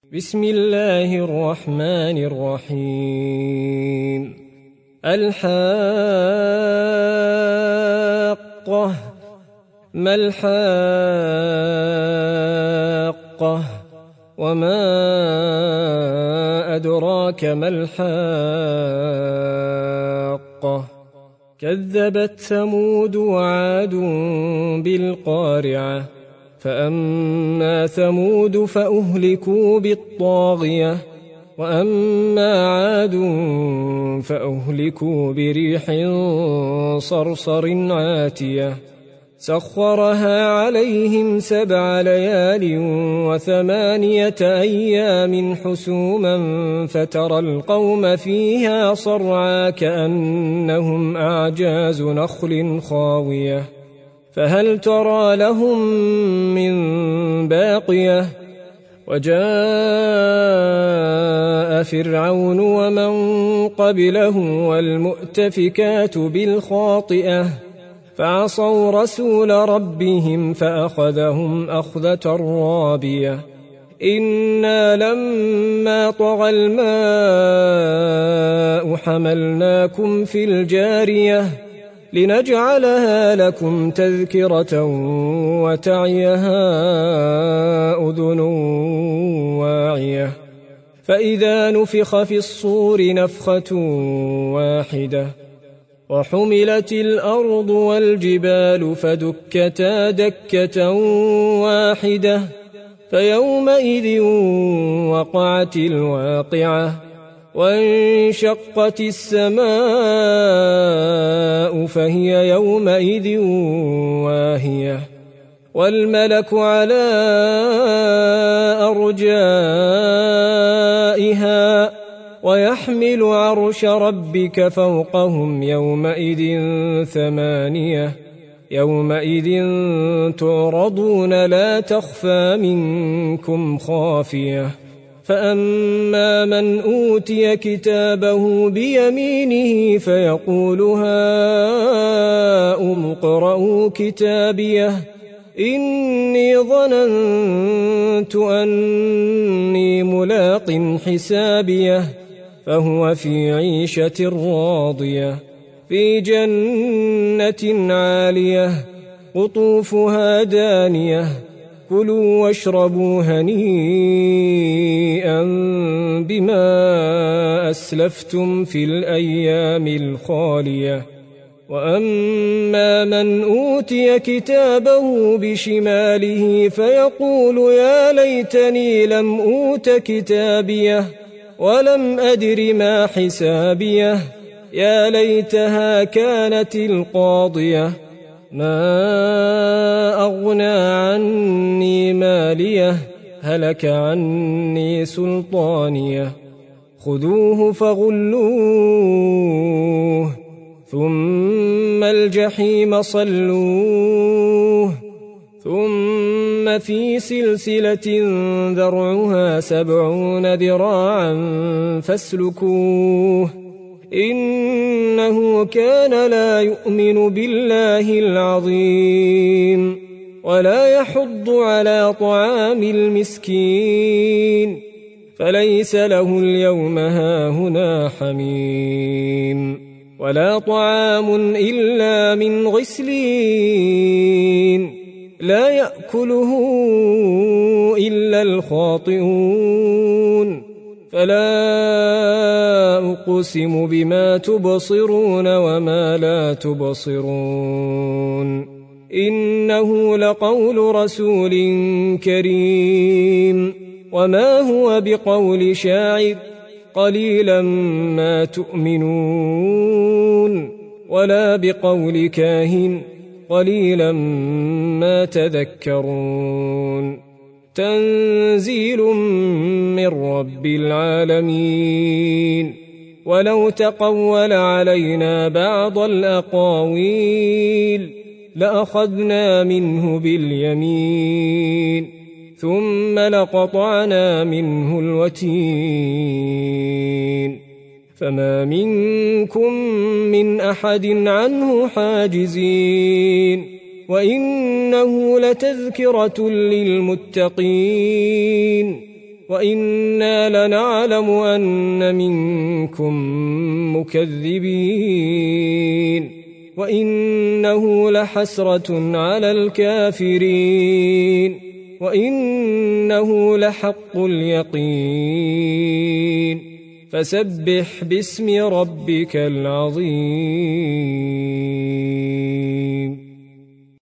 بسم الله الرحمن الرحيم. الحاقة. ما الحاقة؟ وما أدراك ما الحاقة؟ كذبت ثمود وعاد بالقارعة. فأما ثمود فأهلكوا بالطاغية، وأما عاد فأهلكوا بريح صرصر عاتية سخرها عليهم 7 ليال و8 أيام حسوما فترى القوم فيها صرعى كأنهم أعجاز نخل خاوية فهل ترى لهم من باقية. وجاء فرعون ومن قبله والمؤتفكات بالخاطئة فعصوا رسول ربهم فأخذهم أخذة رابية. إنا لما طغى الماء حملناكم في الجارية لنجعلها لكم تذكرة وتعيها أذن واعية. فإذا نفخ في الصور نفخة واحدة وحملت الأرض والجبال فدكتا دكة واحدة فيومئذ وقعت الواقعة وانشقت السماء فهي يومئذ واهية والملك على أرجائها ويحمل عرش ربك فوقهم يومئذ 8 يومئذ تعرضون لا تخفى منكم خافية. فأما من أوتي كتابه بيمينه فيقول هاؤم اقرءوا كتابيه إني ظننت أني ملاق حسابيه فهو في عيشة راضية في جنة عالية قطوفها دانية كلوا واشربوا هنيئا بما أسلفتم في الأيام الخالية. وأما من أوتي كتابه بشماله فيقول يا ليتني لم أوت كتابيه ولم أدر ما حسابيه يا ليتها كانت القاضية ما أغنى عني ماليه هلك عني سلطانيه خذوه فغلوه ثم الجحيم صلوه ثم في سلسلة ذرعها 70 ذراعا فاسلكوه إنه كان لا يؤمن بالله العظيم ولا يحض على طعام المسكين فليس له اليوم هاهنا حميم ولا طعام إلا من غسلين لا يأكله إلا الخاطئون. فلا أقسم بما تبصرون وما لا تبصرون إنه لقول رسول كريم وما هو بقول شاعر قليلا ما تؤمنون ولا بقول كاهن قليلا ما تذكرون. تنزيل من رب العالمين. ولو تقول علينا بعض الأقاويل لأخذنا منه باليمين ثم لقطعنا منه الوتين فما منكم من أحد عنه حاجزين وإنه لتذكرة للمتقين وإنا لنعلم أن منكم مكذبين وإنه لحسرة على الكافرين وإنه لحق اليقين فسبح باسم ربك العظيم.